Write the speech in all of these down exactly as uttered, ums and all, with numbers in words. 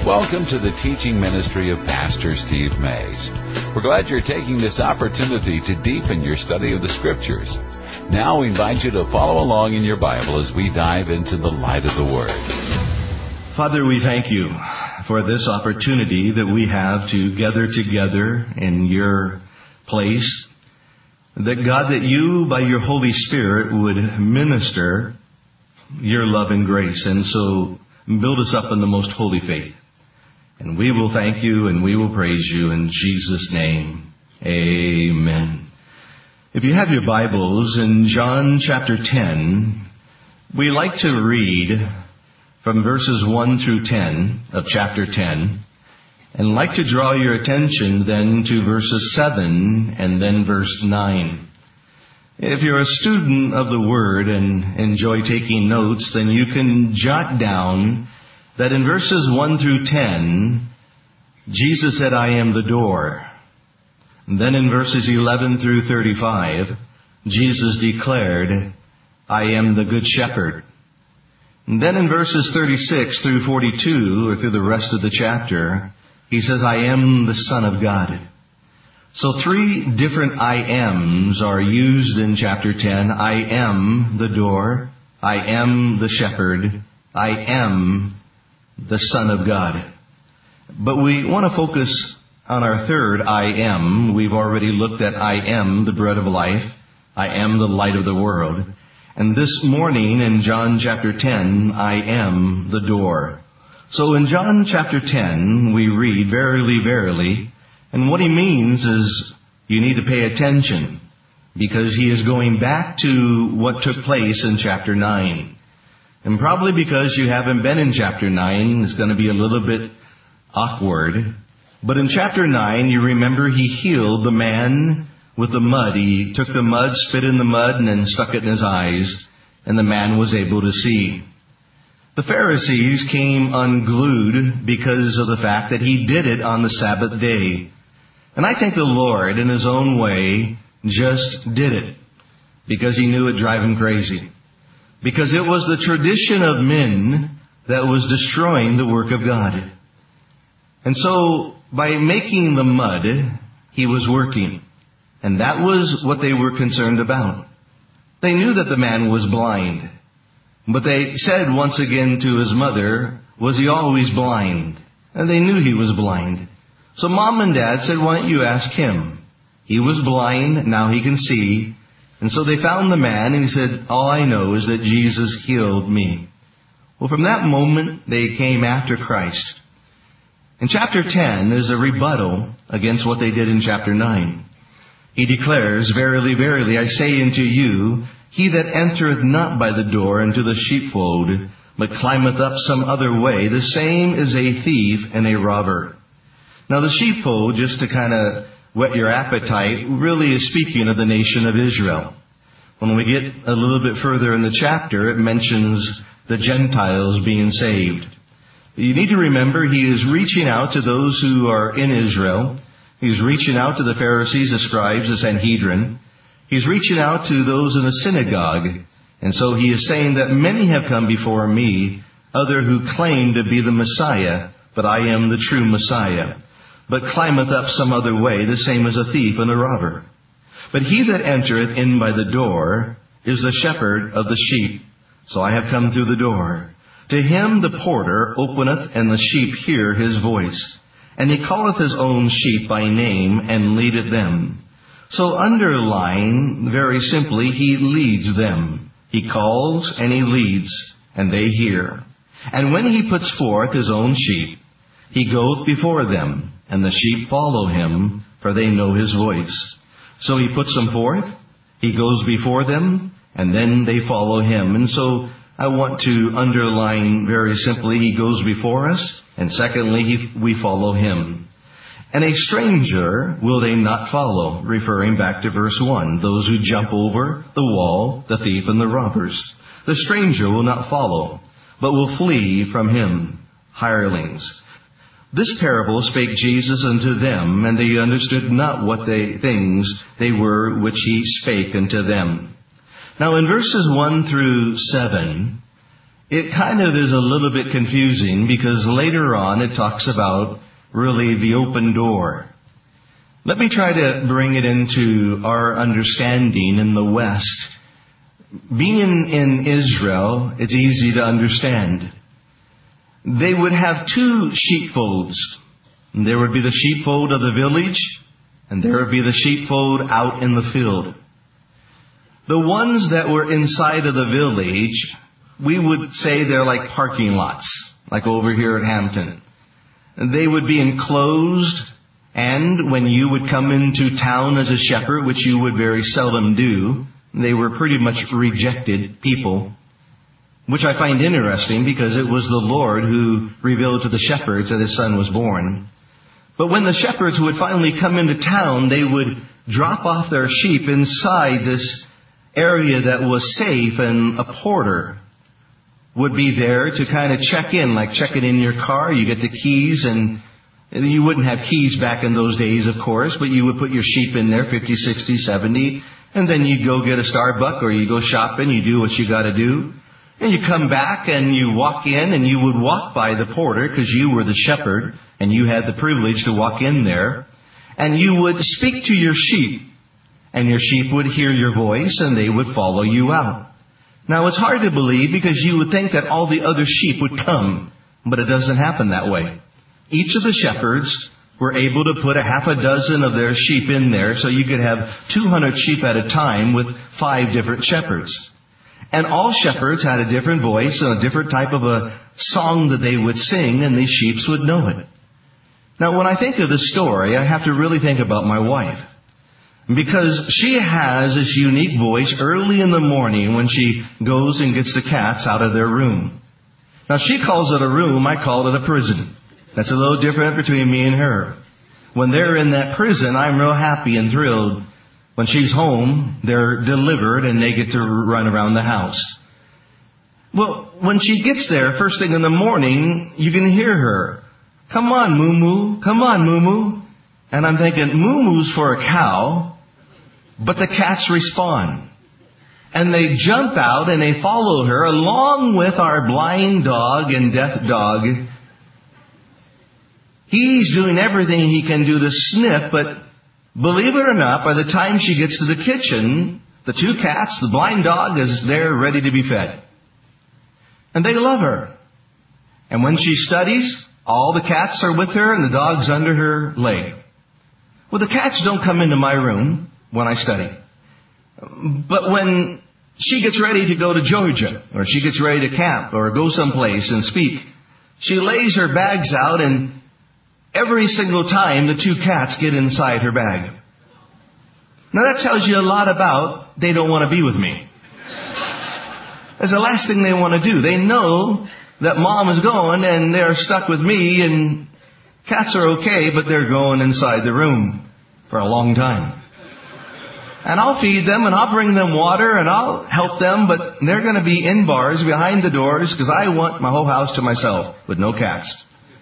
Welcome to the teaching ministry of Pastor Steve Mays. We're glad you're taking this opportunity to deepen your study of the Scriptures. Now we invite you to follow along in your Bible as we dive into the light of the Word. Father, we thank you for this opportunity that we have to gather together in your place. That God, that you, by your Holy Spirit, would minister your love and grace, and so build us up in the most holy faith. And we will thank you and we will praise you in Jesus' name. Amen. If you have your Bibles in John chapter ten, we like to read from verses one through ten of chapter ten, and like to draw your attention then to verses seven and then verse nine. If you're a student of the Word and enjoy taking notes, then you can jot down that in verses one through ten, Jesus said, I am the door. And then in verses eleven through thirty-five, Jesus declared, I am the good shepherd. And then in verses thirty-six through forty-two, or through the rest of the chapter, he says, I am the Son of God. So three different I ams are used in chapter ten. I am the door. I am the shepherd. I am the Son of God. But we want to focus on our third I am. We've already looked at I am the bread of life. I am the light of the world. And this morning in John chapter ten, I am the door. So in John chapter ten, we read, verily, verily. And what he means is you need to pay attention, because he is going back to what took place in chapter nine. And probably because you haven't been in chapter nine, it's going to be a little bit awkward. But in chapter nine, you remember he healed the man with the mud. He took the mud, spit in the mud, and then stuck it in his eyes, and the man was able to see. The Pharisees came unglued because of the fact that he did it on the Sabbath day. And I think the Lord, in his own way, just did it because he knew it'd drive him crazy. Because it was the tradition of men that was destroying the work of God. And so, by making the mud, he was working. And that was what they were concerned about. They knew that the man was blind. But they said once again to his mother, was he always blind? And they knew he was blind. So mom and dad said, why don't you ask him? He was blind, now he can see. And so they found the man, and he said, all I know is that Jesus healed me. Well, from that moment, they came after Christ. In chapter ten, there's a rebuttal against what they did in chapter nine. He declares, verily, verily, I say unto you, he that entereth not by the door into the sheepfold, but climbeth up some other way, the same is a thief and a robber. Now the sheepfold, just to kind of whet your appetite, really is speaking of the nation of Israel. When we get a little bit further in the chapter, it mentions the Gentiles being saved. You need to remember he is reaching out to those who are in Israel. He's reaching out to the Pharisees, the scribes, the Sanhedrin. He's reaching out to those in the synagogue. And so he is saying that many have come before me, other who claim to be the Messiah, but I am the true Messiah. But climbeth up some other way, the same as a thief and a robber. But he that entereth in by the door is the shepherd of the sheep. So I have come through the door. To him the porter openeth, and the sheep hear his voice. And he calleth his own sheep by name, and leadeth them. So underline, very simply, he leads them. He calls, and he leads, and they hear. And when he puts forth his own sheep, he goeth before them, and the sheep follow him, for they know his voice. So he puts them forth, he goes before them, and then they follow him. And so I want to underline very simply, he goes before us, and secondly, he, we follow him. And a stranger will they not follow, referring back to verse one, those who jump over the wall, the thief and the robbers. The stranger will not follow, but will flee from him, hirelings. This parable spake Jesus unto them, and they understood not what they things they were which he spake unto them. Now in verses one through seven, it kind of is a little bit confusing because later on it talks about really the open door. Let me try to bring it into our understanding in the West. Being in Israel, it's easy to understand. They would have two sheepfolds. There would be the sheepfold of the village, and there would be the sheepfold out in the field. The ones that were inside of the village, we would say they're like parking lots, like over here at Hampton. They would be enclosed, and when you would come into town as a shepherd, which you would very seldom do, they were pretty much rejected people, which I find interesting because it was the Lord who revealed to the shepherds that His Son was born. But when the shepherds would finally come into town, they would drop off their sheep inside this area that was safe, and a porter would be there to kind of check in, like checking in your car. You get the keys, and you wouldn't have keys back in those days, of course, but you would put your sheep in there, fifty, sixty, seventy, and then you'd go get a Starbucks or you go shopping, you do what you got to do. And you come back and you walk in, and you would walk by the porter because you were the shepherd and you had the privilege to walk in there. And you would speak to your sheep, and your sheep would hear your voice and they would follow you out. Now it's hard to believe because you would think that all the other sheep would come, but it doesn't happen that way. Each of the shepherds were able to put a half a dozen of their sheep in there, so you could have two hundred sheep at a time with five different shepherds. And all shepherds had a different voice and a different type of a song that they would sing, and these sheep would know it. Now, when I think of the story, I have to really think about my wife. Because she has this unique voice early in the morning when she goes and gets the cats out of their room. Now, she calls it a room, I call it a prison. That's a little different between me and her. When they're in that prison, I'm real happy and thrilled. When she's home, they're delivered and they get to run around the house. Well, when she gets there, first thing in the morning, you can hear her. Come on, Moo Moo. Come on, Moo Moo. And I'm thinking, Moo Moo's for a cow, but the cats respond. And they jump out and they follow her along with our blind dog and deaf dog. He's doing everything he can do to sniff, but believe it or not, by the time she gets to the kitchen, the two cats, the blind dog, is there ready to be fed. And they love her. And when she studies, all the cats are with her and the dog's under her leg. Well, the cats don't come into my room when I study. But when she gets ready to go to Georgia, or she gets ready to camp, or go someplace and speak, she lays her bags out, and every single time the two cats get inside her bag. Now that tells you a lot about they don't want to be with me. That's the last thing they want to do. They know that mom is going and they're stuck with me, and cats are okay, but they're going inside the room for a long time. And I'll feed them and I'll bring them water and I'll help them, but they're going to be in bars behind the doors because I want my whole house to myself with no cats.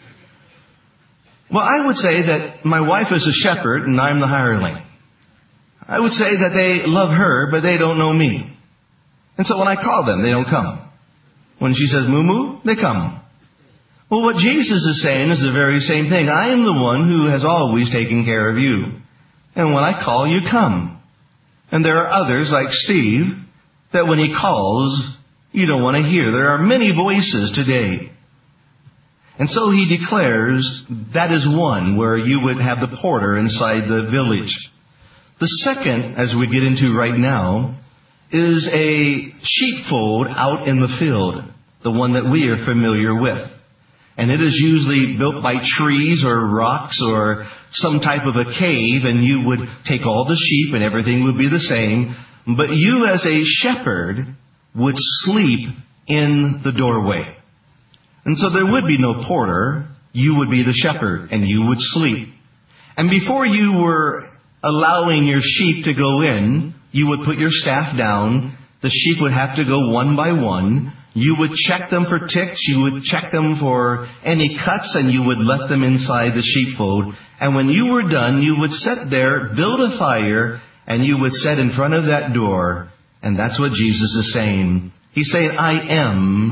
Well, I would say that my wife is a shepherd and I'm the hireling. I would say that they love her, but they don't know me. And so when I call them, they don't come. When she says, Moo Moo, they come. Well, what Jesus is saying is the very same thing. I am the one who has always taken care of you. And when I call, you come. And there are others, like Steve, that when he calls, you don't want to hear. There are many voices today. And so he declares that is one where you would have the porter inside the village. The second, as we get into right now, is a sheepfold out in the field, the one that we are familiar with. And it is usually built by trees or rocks or some type of a cave, and you would take all the sheep and everything would be the same. But you as a shepherd would sleep in the doorway. And so there would be no porter. You would be the shepherd and you would sleep. And before you were allowing your sheep to go in, you would put your staff down. The sheep would have to go one by one. You would check them for ticks. You would check them for any cuts, and you would let them inside the sheepfold. And when you were done, you would sit there, build a fire, and you would sit in front of that door. And that's what Jesus is saying. He's saying, I am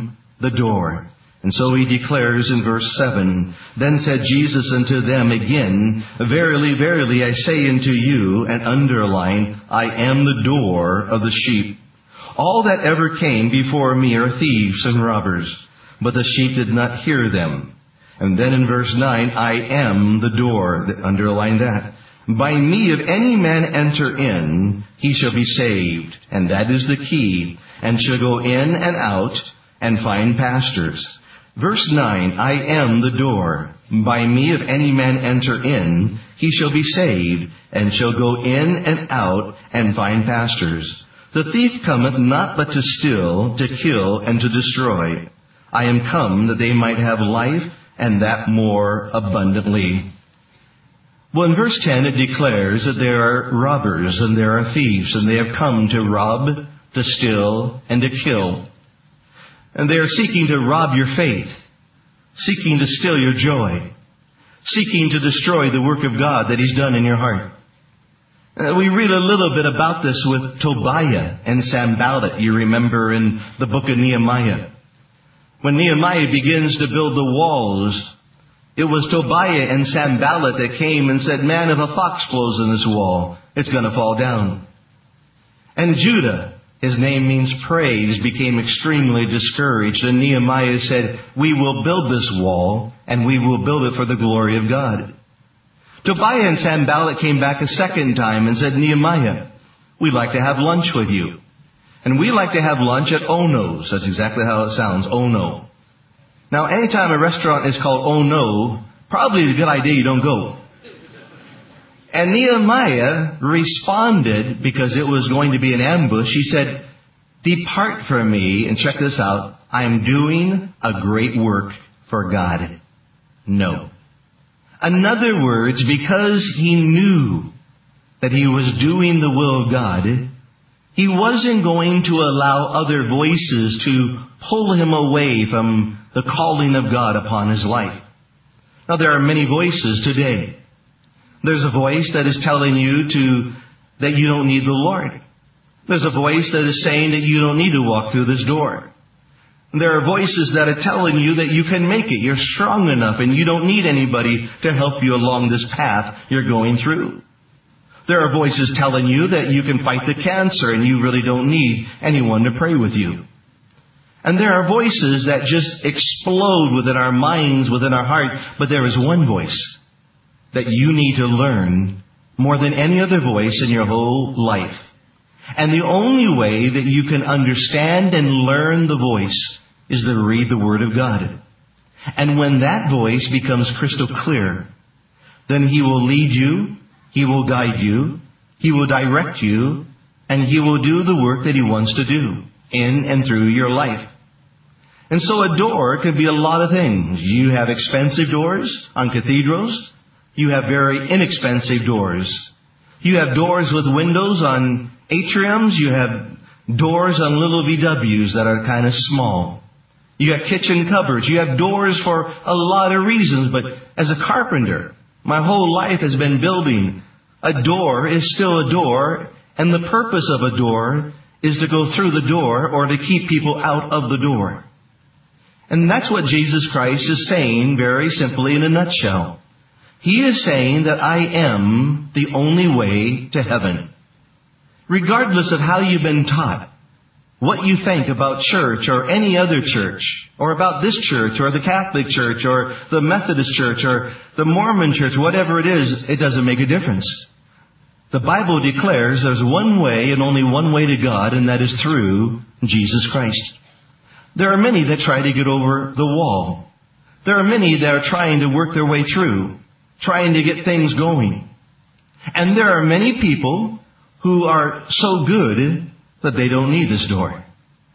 the door. And so he declares in verse seven, Then said Jesus unto them again, Verily, verily, I say unto you, and underline, I am the door of the sheep. All that ever came before me are thieves and robbers, but the sheep did not hear them. And then in verse nine, I am the door. Underline that. By me, if any man enter in, he shall be saved. And that is the key. And shall go in and out and find pastures. Verse nine, I am the door. By me, if any man enter in, he shall be saved, and shall go in and out and find pastures. The thief cometh not but to steal, to kill, and to destroy. I am come that they might have life, and that more abundantly. Well, in verse ten, it declares that there are robbers and there are thieves, and they have come to rob, to steal, and to kill. And they are seeking to rob your faith, seeking to steal your joy, seeking to destroy the work of God that He's done in your heart. Uh, we read a little bit about this with Tobiah and Sanballat, you remember in the book of Nehemiah. When Nehemiah begins to build the walls, it was Tobiah and Sanballat that came and said, Man, if a fox blows in this wall, it's going to fall down. And Judah, his name means praise, became extremely discouraged. And Nehemiah said, We will build this wall, and we will build it for the glory of God. Tobiah and Sanballat came back a second time and said, Nehemiah, we'd like to have lunch with you. And we like to have lunch at Ono's. That's exactly how it sounds, Ono. Now, anytime a restaurant is called Ono, probably a good idea you don't go. And Nehemiah responded, because it was going to be an ambush. He said, Depart from me, and check this out, I am doing a great work for God. No. In other words, because he knew that he was doing the will of God, he wasn't going to allow other voices to pull him away from the calling of God upon his life. Now, there are many voices today. There's a voice that is telling you to that you don't need the Lord. There's a voice that is saying that you don't need to walk through this door. There are voices that are telling you that you can make it. You're strong enough and you don't need anybody to help you along this path you're going through. There are voices telling you that you can fight the cancer and you really don't need anyone to pray with you. And there are voices that just explode within our minds, within our heart. But there is one voice that you need to learn more than any other voice in your whole life. And the only way that you can understand and learn the voice is to read the Word of God. And when that voice becomes crystal clear, then He will lead you, He will guide you, He will direct you, and He will do the work that He wants to do in and through your life. And so a door could be a lot of things. You have expensive doors on cathedrals. You have very inexpensive doors. You have doors with windows on atriums. You have doors on little V Ws that are kind of small. You have kitchen cupboards. You have doors for a lot of reasons. But as a carpenter, my whole life has been building. A door is still a door. And the purpose of a door is to go through the door or to keep people out of the door. And that's what Jesus Christ is saying very simply in a nutshell. He is saying that I am the only way to heaven. Regardless of how you've been taught, what you think about church or any other church, or about this church or the Catholic Church or the Methodist Church or the Mormon Church, whatever it is, it doesn't make a difference. The Bible declares there's one way and only one way to God, and that is through Jesus Christ. There are many that try to get over the wall. There are many that are trying to work their way through, trying to get things going. And there are many people who are so good that they don't need this door.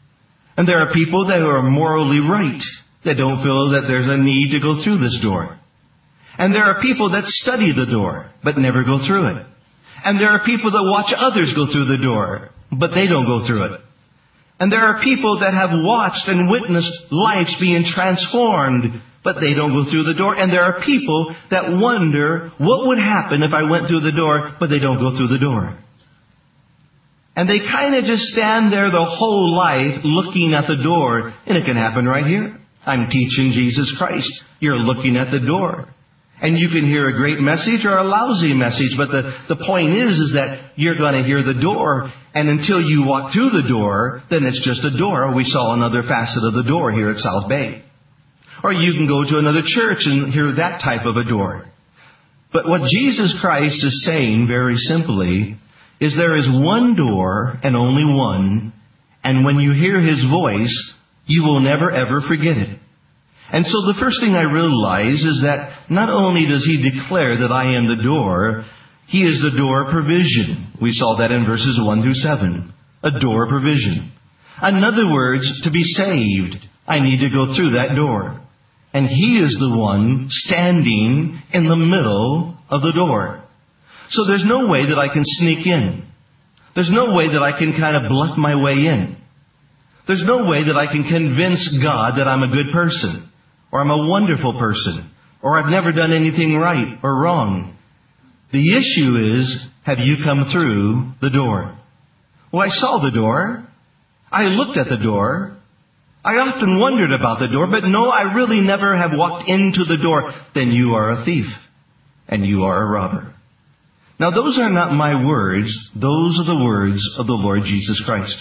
And there are people that are morally right, that don't feel that there's a need to go through this door. And there are people that study the door, but never go through it. And there are people that watch others go through the door, but they don't go through it. And there are people that have watched and witnessed lives being transformed, but they don't go through the door. And there are people that wonder what would happen if I went through the door, but they don't go through the door. And they kind of just stand there the whole life looking at the door. And it can happen right here. I'm teaching Jesus Christ. You're looking at the door. And you can hear a great message or a lousy message. But the, the point is, is that you're going to hear the door. And until you walk through the door, then it's just a door. We saw another facet of the door here at South Bay. Or you can go to another church and hear that type of a door. But what Jesus Christ is saying very simply is there is one door and only one. And when you hear His voice, you will never ever forget it. And so the first thing I realize is that not only does He declare that I am the door, He is the door of provision. We saw that in verses one through seven. A door of provision. In other words, to be saved, I need to go through that door. And He is the one standing in the middle of the door. So there's no way that I can sneak in. There's no way that I can kind of bluff my way in. There's no way that I can convince God that I'm a good person, or I'm a wonderful person, or I've never done anything right or wrong. The issue is, have you come through the door? Well, I saw the door. I looked at the door. I often wondered about the door, but no, I really never have walked into the door. Then you are a thief, and you are a robber. Now, those are not my words. Those are the words of the Lord Jesus Christ.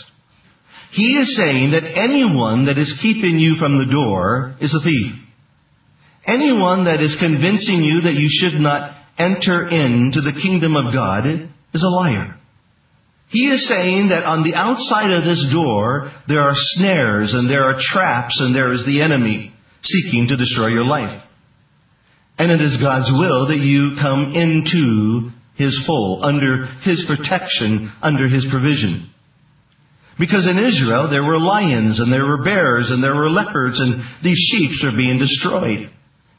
He is saying that anyone that is keeping you from the door is a thief. Anyone that is convincing you that you should not enter into the kingdom of God is a liar. He is saying that on the outside of this door, there are snares and there are traps and there is the enemy seeking to destroy your life. And it is God's will that you come into His fold, under His protection, under His provision. Because in Israel, there were lions, and there were bears, and there were leopards, and these sheep are being destroyed.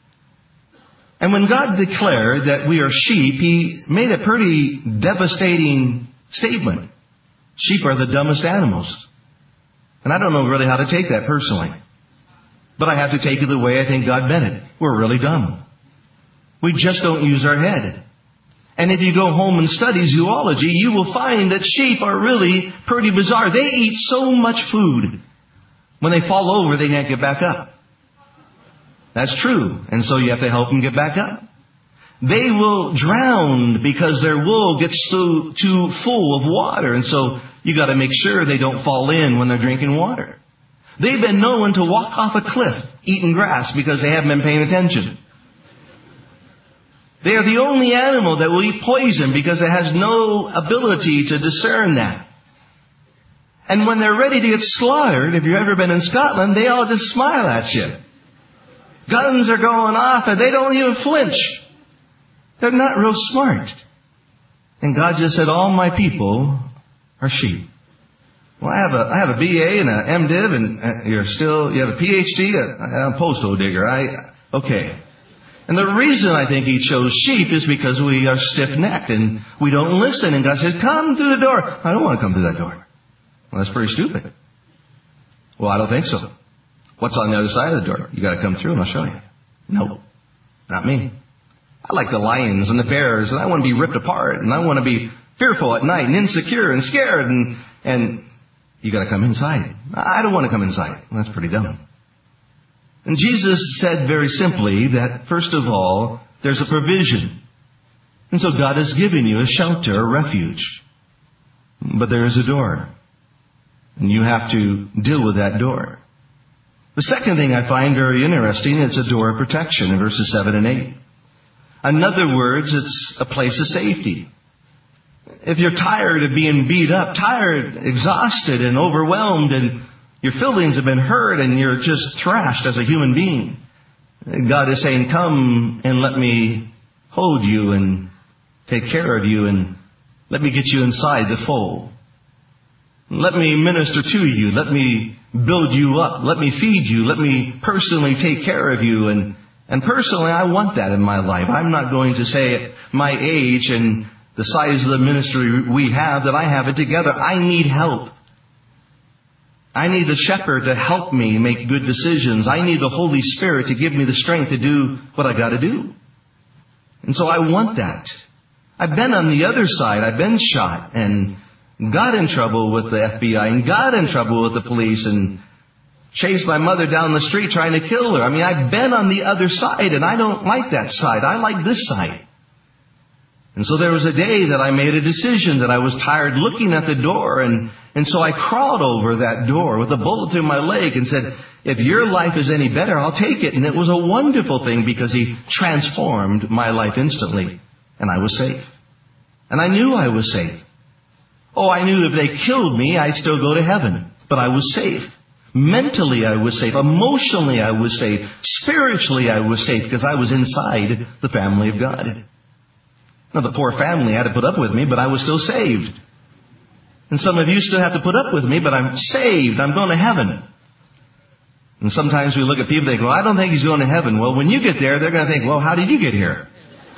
And when God declared that we are sheep, He made a pretty devastating statement. Sheep are the dumbest animals. And I don't know really how to take that personally. But I have to take it the way I think God meant it. We're really dumb. We just don't use our head. And if you go home and study zoology, you will find that sheep are really pretty bizarre. They eat so much food. When they fall over, they can't get back up. That's true. And so you have to help them get back up. They will drown because their wool gets too, too full of water. And so you got to make sure they don't fall in when they're drinking water. They've been known to walk off a cliff eating grass because they haven't been paying attention. They are the only animal that will eat poison because it has no ability to discern that. And when they're ready to get slaughtered, if you've ever been in Scotland, they all just smile at you. Guns are going off and they don't even flinch. They're not real smart. And God just said, all my people are sheep. Well, I have a, I have a B A and a M Div and you're still, you have a P H D, I'm a posthole digger. I, okay. And the reason I think He chose sheep is because we are stiff-necked and we don't listen. And God says, come through the door. I don't want to come through that door. Well, that's pretty stupid. Well, I don't think so. What's on the other side of the door? You got to come through and I'll show you. No, not me. I like the lions and the bears and I want to be ripped apart and I want to be fearful at night and insecure and scared and, and you got to come inside. I don't want to come inside. Well, that's pretty dumb. And Jesus said very simply that, first of all, there's a provision. And so God has given you a shelter, a refuge. But there is a door. And you have to deal with that door. The second thing I find very interesting, it's a door of protection in verses seven and eight. In other words, it's a place of safety. If you're tired of being beat up, tired, exhausted, and overwhelmed, and your feelings have been hurt and you're just thrashed as a human being, God is saying, come and let me hold you and take care of you and let me get you inside the fold. Let me minister to you. Let me build you up. Let me feed you. Let me personally take care of you. And, and personally, I want that in my life. I'm not going to say at my age and the size of the ministry we have that I have it together. I need help. I need the shepherd to help me make good decisions. I need the Holy Spirit to give me the strength to do what I got to do. And so I want that. I've been on the other side. I've been shot and got in trouble with the F B I and got in trouble with the police and chased my mother down the street trying to kill her. I mean, I've been on the other side, and I don't like that side. I like this side. And so there was a day that I made a decision that I was tired looking at the door, and, and so I crawled over that door with a bullet through my leg and said, if your life is any better, I'll take it. And it was a wonderful thing because he transformed my life instantly, and I was safe. And I knew I was safe. Oh, I knew if they killed me, I'd still go to heaven, but I was safe. Mentally, I was safe. Emotionally, I was safe. Spiritually, I was safe because I was inside the family of God. Now, the poor family had to put up with me, but I was still saved. And some of you still have to put up with me, but I'm saved. I'm going to heaven. And sometimes we look at people, they go, I don't think he's going to heaven. Well, when you get there, they're going to think, well, how did you get here?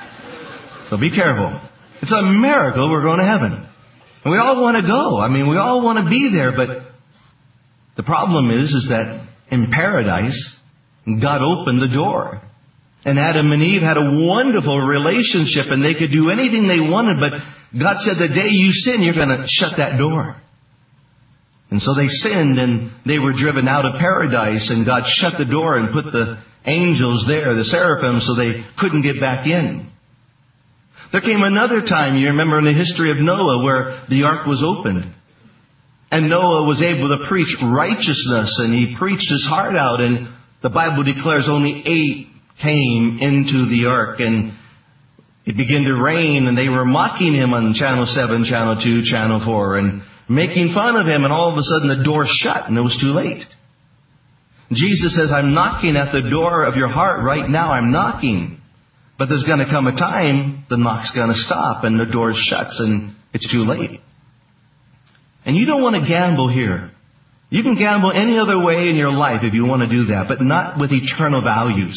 So be careful. It's a miracle we're going to heaven. And we all want to go. I mean, we all want to be there, but the problem is, is that in paradise, God opened the door. And Adam and Eve had a wonderful relationship, and they could do anything they wanted, but God said the day you sin, you're going to shut that door. And so they sinned, and they were driven out of paradise, and God shut the door and put the angels there, the seraphim, so they couldn't get back in. There came another time, you remember in the history of Noah, where the ark was opened. And Noah was able to preach righteousness, and he preached his heart out, and the Bible declares only eight came into the ark, and it began to rain, and they were mocking him on Channel seven, Channel two, Channel four, and making fun of him, and all of a sudden the door shut, and it was too late. Jesus says, I'm knocking at the door of your heart right now. I'm knocking. But there's going to come a time the knock's going to stop, and the door shuts, and it's too late. And you don't want to gamble here. You can gamble any other way in your life if you want to do that, but not with eternal values.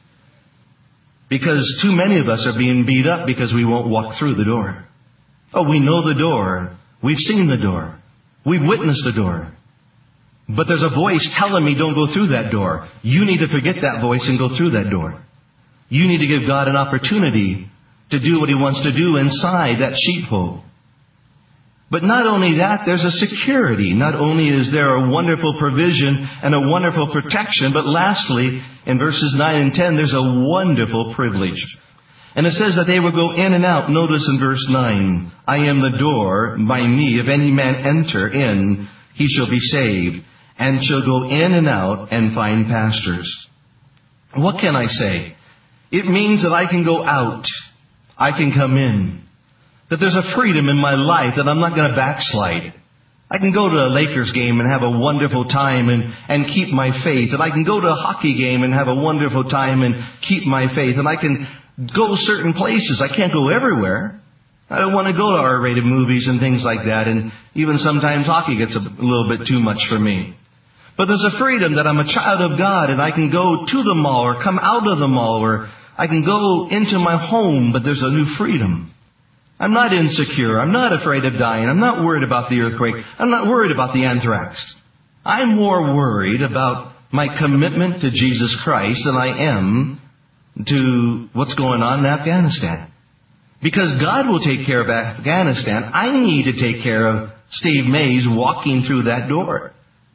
Because too many of us are being beat up because we won't walk through the door. Oh, we know the door. We've seen the door. We've witnessed the door. But there's a voice telling me don't go through that door. You need to forget that voice and go through that door. You need to give God an opportunity to do what He wants to do inside that sheepfold. But not only that, there's a security. Not only is there a wonderful provision and a wonderful protection, but lastly, in verses nine and ten, there's a wonderful privilege. And it says that they will go in and out. Notice in verse nine, I am the door. By me, if any man enter in, he shall be saved, and shall go in and out and find pastures. What can I say? It means that I can go out. I can come in. That there's a freedom in my life that I'm not going to backslide. I can go to a Lakers game and have a wonderful time and, and keep my faith. And I can go to a hockey game and have a wonderful time and keep my faith. And I can go certain places. I can't go everywhere. I don't want to go to R-rated movies and things like that. And even sometimes hockey gets a little bit too much for me. But there's a freedom that I'm a child of God and I can go to the mall or come out of the mall or I can go into my home, but there's a new freedom. I'm not insecure. I'm not afraid of dying. I'm not worried about the earthquake. I'm not worried about the anthrax. I'm more worried about my commitment to Jesus Christ than I am to what's going on in Afghanistan. Because God will take care of Afghanistan, I need to take care of Steve Mays walking through that door.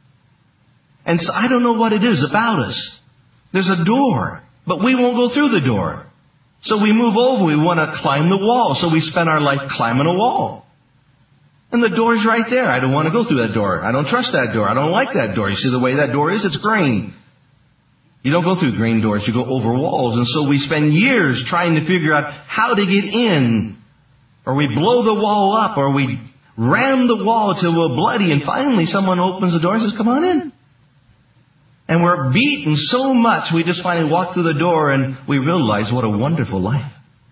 And so I don't know what it is about us. There's a door, but we won't go through the door. So we move over. We want to climb the wall. So we spend our life climbing a wall. And the door's right there. I don't want to go through that door. I don't trust that door. I don't like that door. You see the way that door is? It's green. You don't go through green doors. You go over walls. And so we spend years trying to figure out how to get in. Or we blow the wall up. Or we ram the wall till we're bloody. And finally someone opens the door and says, come on in. And we're beaten so much, we just finally walk through the door and we realize what a wonderful life.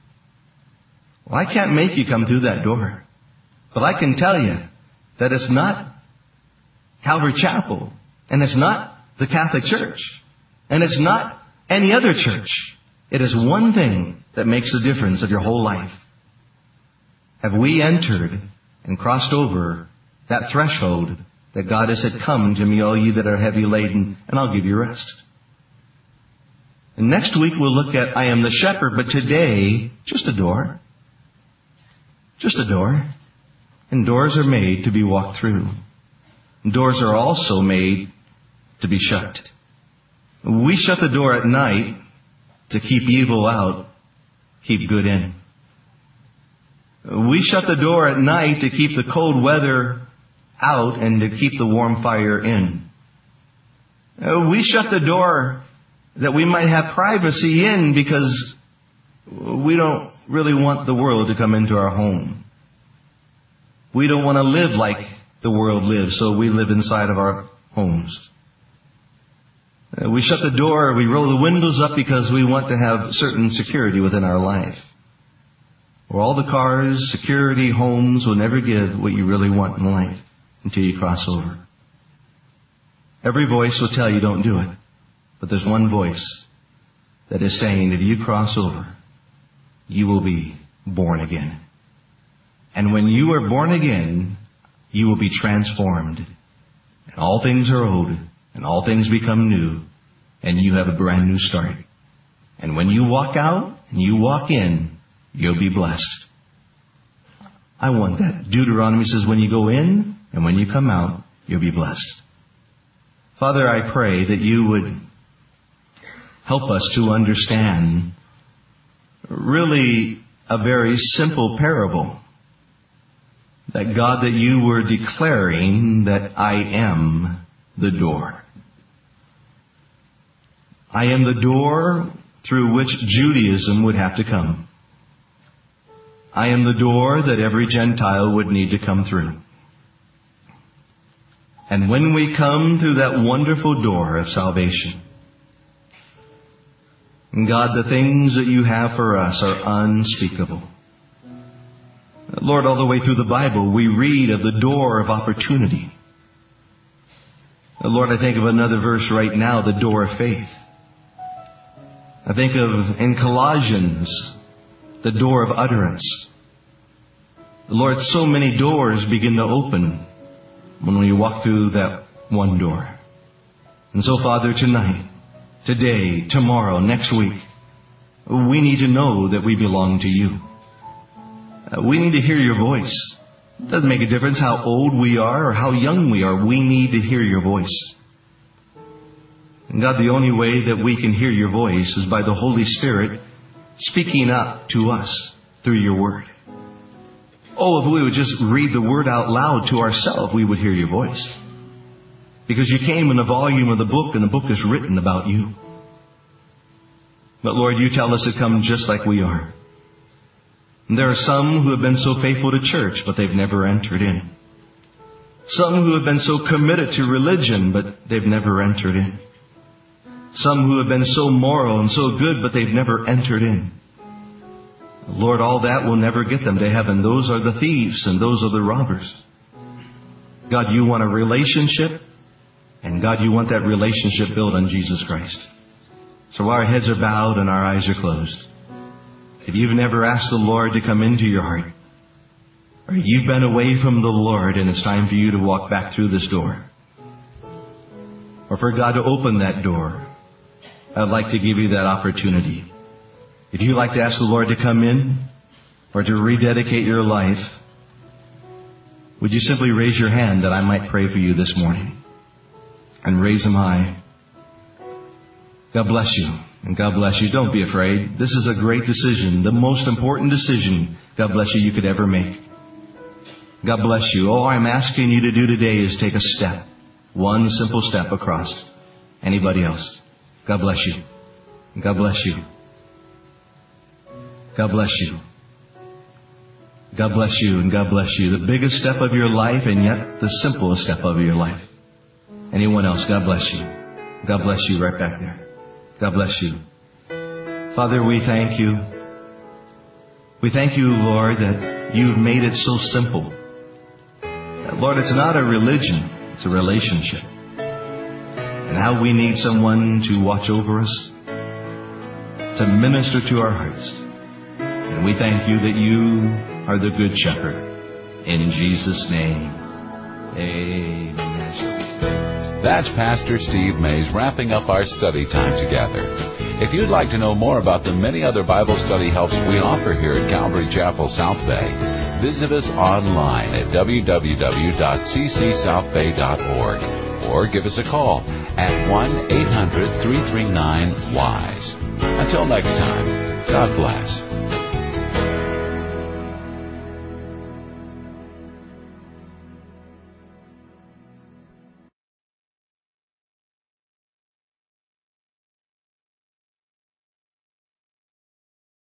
Well, I can't make you come through that door. But I can tell you that it's not Calvary Chapel. And it's not the Catholic Church. And it's not any other church. It is one thing that makes the difference of your whole life. Have we entered and crossed over that threshold that God has said, come to me, all ye that are heavy laden, and I'll give you rest. And next week we'll look at I am the shepherd, but today, just a door. Just a door. And doors are made to be walked through. Doors are also made to be shut. We shut the door at night to keep evil out, keep good in. We shut the door at night to keep the cold weather out and to keep the warm fire in. We shut the door that we might have privacy in because we don't really want the world to come into our home. We don't want to live like the world lives, so we live inside of our homes. We shut the door, we roll the windows up because we want to have certain security within our life. Or all the cars, security, homes will never give what you really want in life until you cross over. Every voice will tell you don't do it. But there's one voice that is saying if you cross over, you will be born again. And when you are born again, you will be transformed. And all things are old, and all things become new, and you have a brand new start. And when you walk out and you walk in, you'll be blessed. I want that. Deuteronomy says when you go in and when you come out, you'll be blessed. Father, I pray that you would help us to understand really a very simple parable. That God, that you were declaring that I am the door. I am the door through which Judaism would have to come. I am the door that every Gentile would need to come through. And when we come through that wonderful door of salvation, God, the things that you have for us are unspeakable. Lord, all the way through the Bible, we read of the door of opportunity. Lord, I think of another verse right now, the door of faith. I think of, in Colossians, the door of utterance. Lord, so many doors begin to open when we walk through that one door. And so, Father, tonight, today, tomorrow, next week, we need to know that we belong to you. We need to hear your voice. It doesn't make a difference how old we are or how young we are. We need to hear your voice. And God, the only way that we can hear your voice is by the Holy Spirit speaking up to us through your word. Oh, if we would just read the word out loud to ourselves, we would hear your voice. Because you came in the volume of the book, and the book is written about you. But Lord, you tell us to come just like we are. And there are some who have been so faithful to church, but they've never entered in. Some who have been so committed to religion, but they've never entered in. Some who have been so moral and so good, but they've never entered in. Lord, all that will never get them to heaven. Those are the thieves and those are the robbers. God, you want a relationship, and God, you want that relationship built on Jesus Christ. So our heads are bowed and our eyes are closed. If you've never asked the Lord to come into your heart, or you've been away from the Lord and it's time for you to walk back through this door, or for God to open that door, I'd like to give you that opportunity. If you'd like to ask the Lord to come in or to rededicate your life, would you simply raise your hand that I might pray for you this morning? And raise them high. God bless you. And God bless you. Don't be afraid. This is a great decision. The most important decision, God bless you, you could ever make. God bless you. All I'm asking you to do today is take a step. One simple step across. Anybody else? God bless you. God bless you. God bless you. God bless you and God bless you. The biggest step of your life and yet the simplest step of your life. Anyone else? God bless you. God bless you right back there. God bless you. Father, we thank you. We thank you, Lord, that you've made it so simple. That, Lord, it's not a religion. It's a relationship. And how we need someone to watch over us, to minister to our hearts. And we thank you that you are the Good Shepherd. In Jesus' name, amen. That's Pastor Steve Mays wrapping up our study time together. If you'd like to know more about the many other Bible study helps we offer here at Calvary Chapel, South Bay, visit us online at w w w dot c c south bay dot org or give us a call at one eight hundred three three nine W I S E. Until next time, God bless.